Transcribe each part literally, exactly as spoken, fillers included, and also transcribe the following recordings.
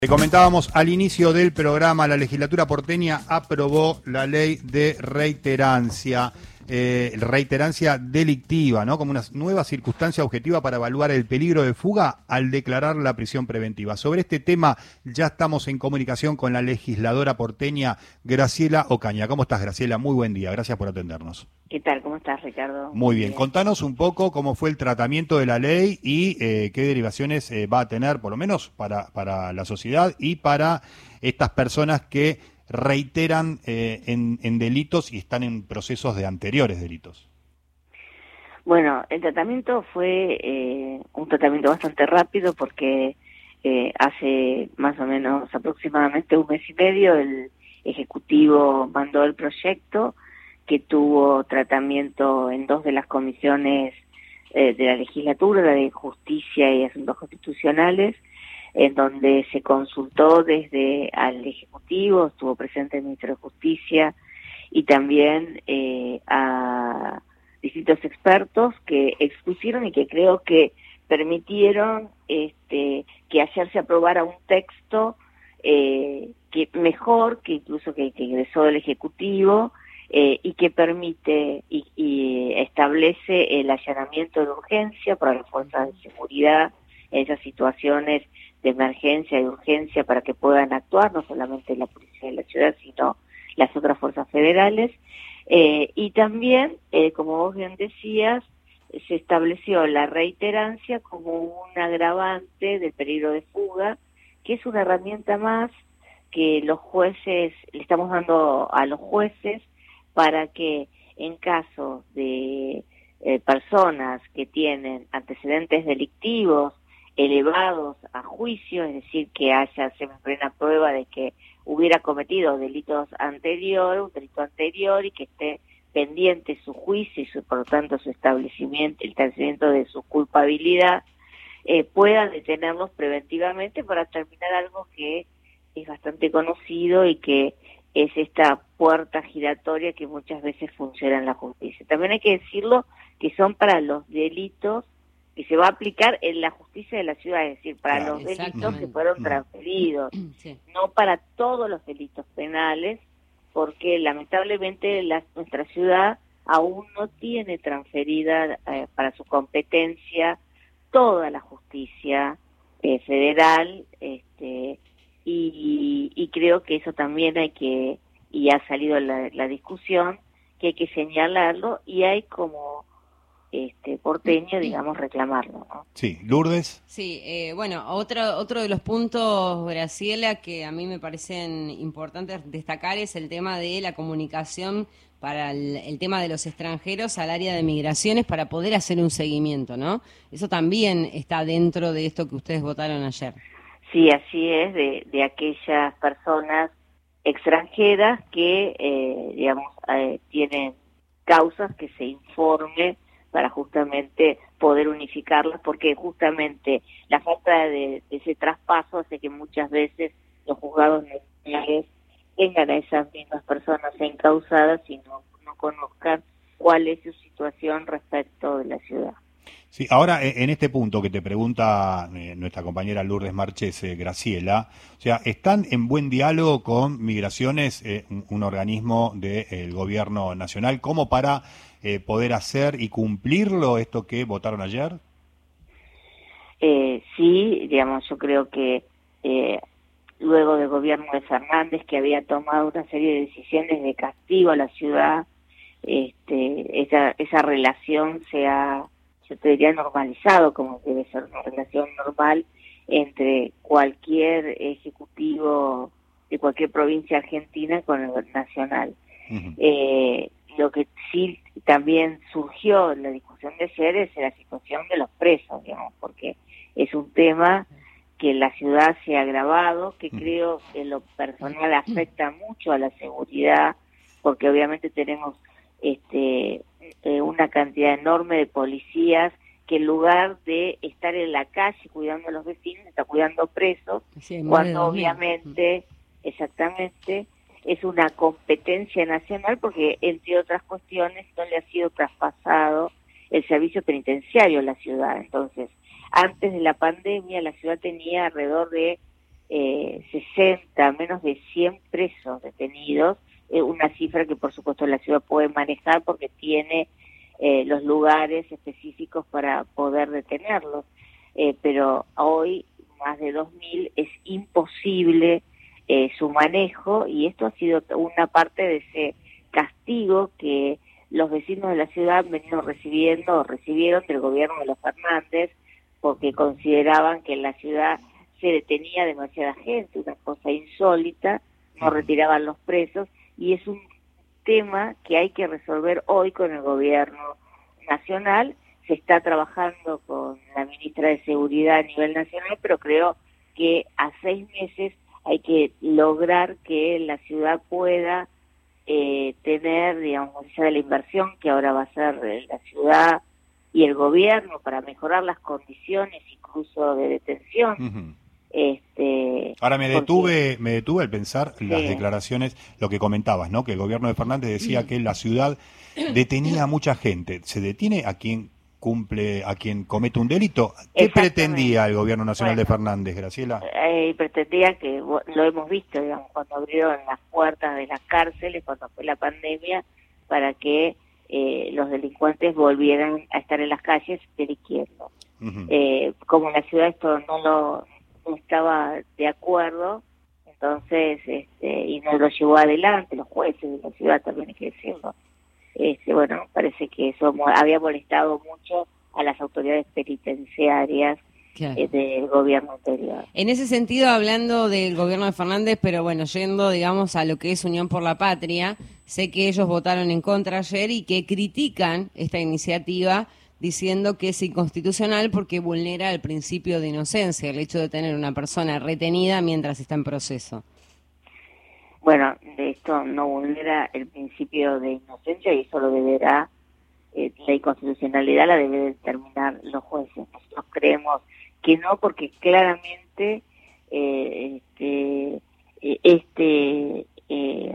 Le comentábamos al inicio del programa, la legislatura porteña aprobó la ley de reiterancia, eh, reiterancia delictiva, ¿no? Como una nueva circunstancia objetiva para evaluar el peligro de fuga al declarar la prisión preventiva. Sobre este tema ya estamos en comunicación con la legisladora porteña Graciela Ocaña. ¿Cómo estás, Graciela? Muy buen día, gracias por atendernos. ¿Qué tal? ¿Cómo estás, Ricardo? Muy bien. bien, contanos un poco cómo fue el tratamiento de la ley y eh, qué derivaciones eh, va a tener, por lo menos para, para la sociedad y para estas personas que reiteran eh, en, en delitos y están en procesos de anteriores delitos. Bueno, el tratamiento fue eh, un tratamiento bastante rápido porque eh, hace más o menos aproximadamente un mes y medio el Ejecutivo mandó el proyecto, que tuvo tratamiento en dos de las comisiones eh, de la legislatura, la de Justicia y Asuntos Constitucionales, en donde se consultó desde al Ejecutivo, estuvo presente el Ministro de Justicia y también eh, a distintos expertos que expusieron y que creo que permitieron este, que ayer se aprobara un texto eh, que mejor que incluso que, que ingresó el Ejecutivo, Eh, y que permite y, y establece el allanamiento de urgencia para las fuerzas de seguridad en esas situaciones de emergencia y urgencia para que puedan actuar, no solamente la policía de la ciudad, sino las otras fuerzas federales. Eh, y también, eh, como vos bien decías, se estableció la reiterancia como un agravante del peligro de fuga, que es una herramienta más que los jueces, le estamos dando a los jueces para que en caso de eh, personas que tienen antecedentes delictivos elevados a juicio, es decir, que haya siempre una prueba de que hubiera cometido delitos anteriores, un delito anterior y que esté pendiente su juicio y su, por lo tanto su establecimiento, el establecimiento de su culpabilidad, eh, puedan detenerlos preventivamente para terminar algo que es bastante conocido y que es esta puerta giratoria que muchas veces funciona en la justicia. También hay que decirlo que son para los delitos que se va a aplicar en la justicia de la ciudad, es decir, para Claro. los delitos que fueron transferidos, Sí. no para todos los delitos penales, porque lamentablemente la, nuestra ciudad aún no tiene transferida eh, para su competencia toda la justicia eh, federal, este Y, y creo que eso también hay que, y ha salido la, la discusión, que hay que señalarlo y hay como este porteño, digamos, reclamarlo, ¿no? Sí, Lourdes. Sí, eh, bueno, otro, otro de los puntos, Graciela, que a mí me parecen importantes destacar es el tema de la comunicación para el, el tema de los extranjeros al área de migraciones para poder hacer un seguimiento, ¿no? Eso también está dentro de esto que ustedes votaron ayer. Sí, así es, de, de aquellas personas extranjeras que, eh, digamos, eh, tienen causas que se informe para justamente poder unificarlas, porque justamente la falta de, de ese traspaso hace que muchas veces los juzgados nacionales tengan a esas mismas personas encausadas y no, no conozcan cuál es su situación respecto de la ciudad. Sí, ahora en este punto que te pregunta eh, nuestra compañera Lourdes Marches, eh, Graciela, o sea, ¿están en buen diálogo con Migraciones, eh, un, un organismo del de, gobierno nacional, como para eh, poder hacer y cumplirlo esto que votaron ayer? Eh, sí, digamos, yo creo que eh, luego del gobierno de Fernández, que había tomado una serie de decisiones de castigo a la ciudad, este, esa, esa relación se ha, yo te diría, normalizado, como debe ser una relación normal entre cualquier ejecutivo de cualquier provincia argentina con el nacional. Uh-huh. Eh, lo que sí también surgió en la discusión de ayer es la situación de los presos, digamos, porque es un tema que en la ciudad se ha agravado, que creo que en lo personal afecta mucho a la seguridad, porque obviamente tenemos este eh, una cantidad enorme de policías que en lugar de estar en la calle cuidando a los vecinos, está cuidando presos, sí, cuando obviamente, exactamente, es una competencia nacional porque, entre otras cuestiones, no le ha sido traspasado el servicio penitenciario a la ciudad. Entonces, antes de la pandemia, la ciudad tenía alrededor de eh, sesenta, menos de cien presos detenidos, eh, una cifra que por supuesto la ciudad puede manejar porque tiene eh, los lugares específicos para poder detenerlos, eh, pero hoy más de dos mil es imposible eh, su manejo, y esto ha sido una parte de ese castigo que los vecinos de la ciudad han venido recibiendo o recibieron del gobierno de los Fernández, porque consideraban que en la ciudad se detenía demasiada gente, una cosa insólita, no retiraban los presos, y es un tema que hay que resolver hoy con el gobierno nacional. Se está trabajando con la ministra de Seguridad a nivel nacional, pero creo que a seis meses hay que lograr que la ciudad pueda eh, tener, digamos, ya de la inversión que ahora va a hacer la ciudad y el gobierno para mejorar las condiciones incluso de detención. Uh-huh. Este, Ahora me detuve, porque, me detuve al pensar sí. las declaraciones, lo que comentabas, ¿no? Que el gobierno de Fernández decía que la ciudad detenía a mucha gente. ¿Se detiene a quien cumple, a quien comete un delito? ¿Qué pretendía el gobierno nacional bueno, de Fernández, Graciela? Eh, pretendía que, lo hemos visto, digamos, cuando abrieron las puertas de las cárceles, cuando fue la pandemia, para que eh, los delincuentes volvieran a estar en las calles delinquiendo. Uh-huh. Eh, como la ciudad esto no lo no estaba de acuerdo, entonces, este, y no lo llevó adelante, los jueces de la ciudad también hay que decirlo. Este, bueno, parece que eso había molestado mucho a las autoridades penitenciarias claro. eh, del gobierno anterior. En ese sentido, hablando del gobierno de Fernández, pero bueno, yendo, digamos, a lo que es Unión por la Patria, sé que ellos votaron en contra ayer y que critican esta iniciativa diciendo que es inconstitucional porque vulnera el principio de inocencia, el hecho de tener una persona retenida mientras está en proceso. Bueno, de esto no vulnera el principio de inocencia y eso lo deberá, eh, la inconstitucionalidad la debe determinar los jueces. Nosotros creemos que no, porque claramente eh, este, este, eh,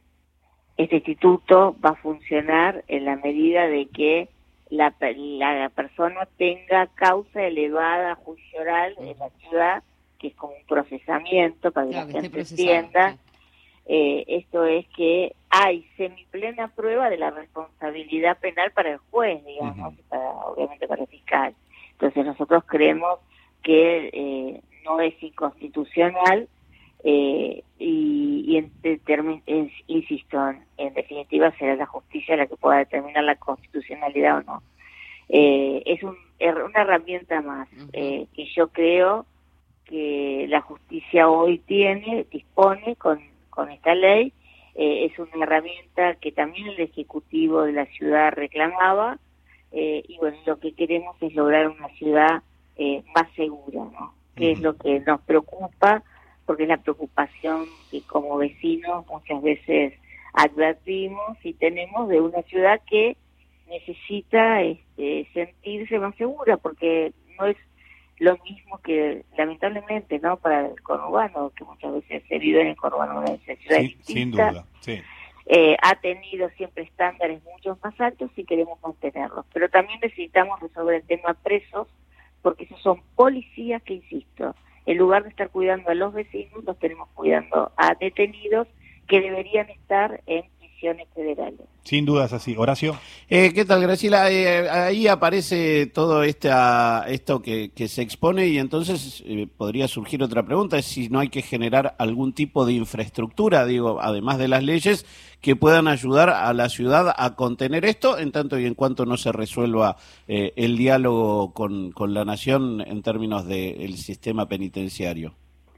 este instituto va a funcionar en la medida de que La, la persona tenga causa elevada a juicio oral en la ciudad, que es como un procesamiento para que claro, la gente entienda. Sí. Eh, esto es que hay semiplena prueba de la responsabilidad penal para el juez, digamos, uh-huh. para, obviamente para el fiscal. Entonces nosotros creemos que eh, no es inconstitucional eh, y, y en, en, en, insisto, en, en definitiva será la justicia la que pueda determinar la constitucionalidad o no. Eh, es un, una herramienta más uh-huh. eh, que yo creo que la justicia hoy tiene, dispone con, con esta ley. Eh, es una herramienta que también el Ejecutivo de la ciudad reclamaba eh, y bueno, lo que queremos es lograr una ciudad eh, más segura, ¿no? Que uh-huh. es lo que nos preocupa, porque es la preocupación que como vecinos muchas veces advertimos y tenemos de una ciudad que necesita este, sentirse más segura, porque no es lo mismo que lamentablemente no para el conurbano, que muchas veces se vive en el conurbano de una ciudad sí, distinta, sin duda, sí. eh, ha tenido siempre estándares mucho más altos y queremos mantenerlos, pero también necesitamos resolver el tema presos, porque esos son policías que, insisto, en lugar de estar cuidando a los vecinos, los tenemos cuidando a detenidos que deberían estar en prisiones federales. Sin duda es así. Horacio. Eh, ¿Qué tal, Graciela? Eh, ahí aparece todo esta, esto que, que se expone y entonces eh, podría surgir otra pregunta, es si no hay que generar algún tipo de infraestructura, digo, además de las leyes, que puedan ayudar a la ciudad a contener esto, en tanto y en cuanto no se resuelva eh, el diálogo con, con la nación en términos del sistema penitenciario.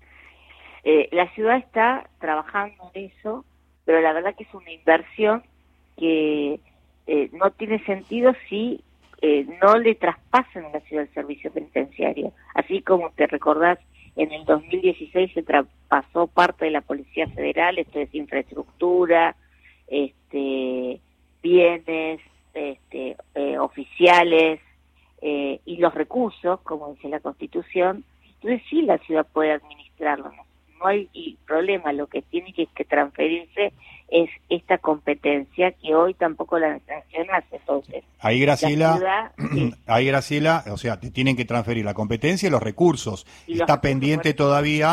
Eh, la ciudad está trabajando en eso, pero la verdad que es una inversión que eh, no tiene sentido si eh, no le traspasan a la ciudad el servicio penitenciario. Así como te recordás, en el dos mil dieciséis se traspasó parte de la Policía Federal, esto es infraestructura, este, bienes, este, eh, oficiales eh, y los recursos, como dice la Constitución. Entonces sí la ciudad puede administrarlo, ¿no? No hay problema, lo que tiene que, que transferirse es esta competencia que hoy tampoco la nación hace. Entonces, ahí Graciela, ciudad, sí. ahí Graciela, o sea, te tienen que transferir la competencia y los recursos. Y Está los pendiente recursos, todavía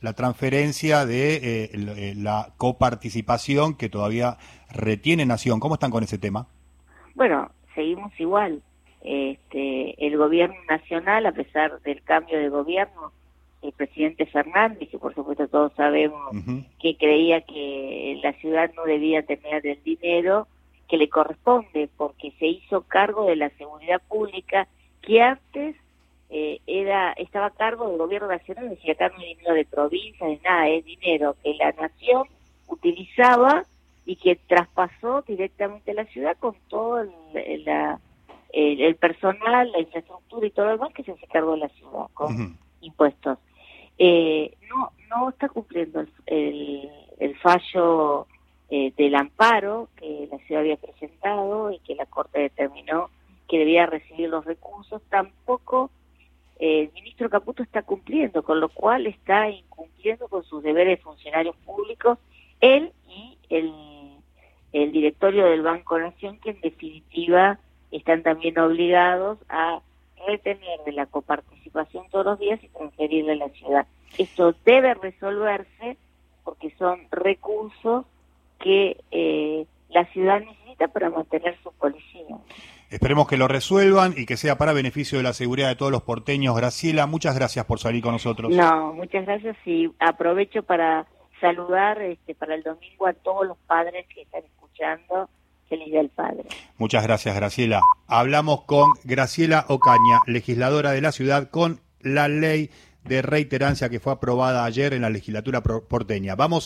la transferencia de eh, el, la coparticipación que todavía retiene Nación. ¿Cómo están con ese tema? Bueno, seguimos igual. Este, el gobierno nacional, a pesar del cambio de gobierno, el presidente Fernández, que por supuesto todos sabemos uh-huh. que creía que la ciudad no debía tener el dinero que le corresponde, porque se hizo cargo de la seguridad pública, que antes eh, era estaba a cargo del gobierno nacional. Decía, acá no hay dinero de provincia, de nada, es dinero que la nación utilizaba y que traspasó directamente a la ciudad con todo el, la, el, el personal, la infraestructura y todo lo demás que se hace cargo de la ciudad, con uh-huh. impuestos. Eh, no no está cumpliendo el, el, el fallo eh, del amparo que la ciudad había presentado y que la Corte determinó que debía recibir los recursos. Tampoco eh, el ministro Caputo está cumpliendo, con lo cual está incumpliendo con sus deberes de funcionarios públicos, él y el, el directorio del Banco Nación, que en definitiva están también obligados a retener de la coparticipación todos los días y transferirle a la ciudad. Esto debe resolverse porque son recursos que eh, la ciudad necesita para mantener su policía. Esperemos que lo resuelvan y que sea para beneficio de la seguridad de todos los porteños. Graciela, muchas gracias por salir con nosotros. No, muchas gracias y aprovecho para saludar este, para el domingo a todos los padres que están escuchando. Feliz Día del Padre. Muchas gracias, Graciela. Hablamos con Graciela Ocaña, legisladora de la ciudad, con la ley de reiterancia que fue aprobada ayer en la legislatura porteña. Vamos